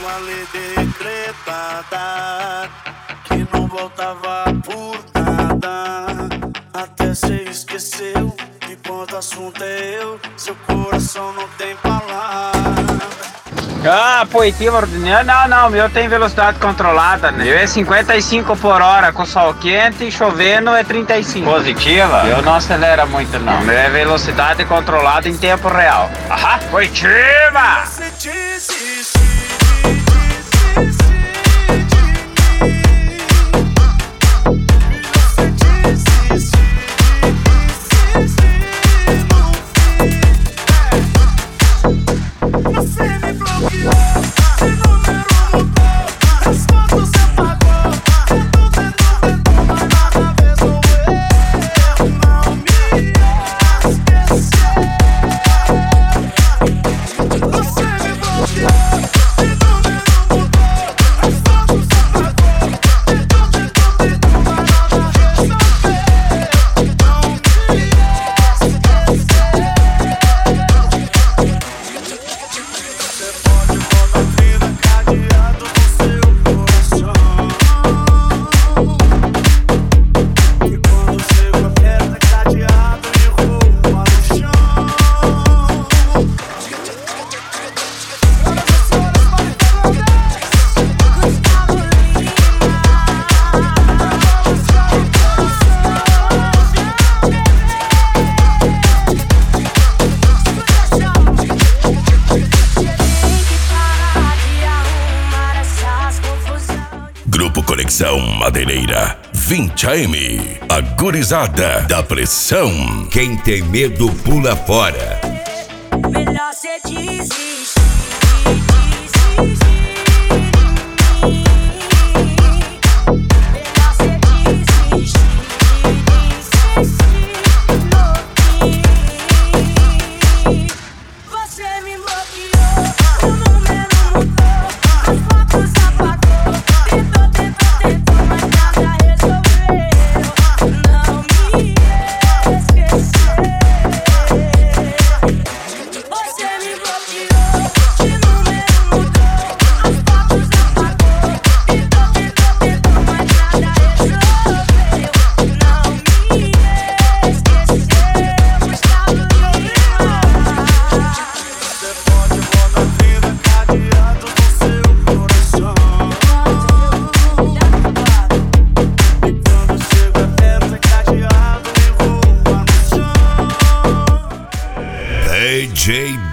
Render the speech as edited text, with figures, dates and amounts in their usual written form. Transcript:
ali decretada, que não voltava por nada. Até cê esqueceu que quando o assunto é eu, seu coração não tem palavra. Ah, positivo. Não, meu tem velocidade controlada, né? Meu é 55 por hora com sol quente e chovendo é 35. Positiva? Eu não acelera muito não. Meu é velocidade controlada em tempo real. Aham, positiva! Você desiste. Grupo Conexão Madeireira 20 AM. A gurizada da pressão. Quem tem medo pula fora. Melhor cê desistir. DJ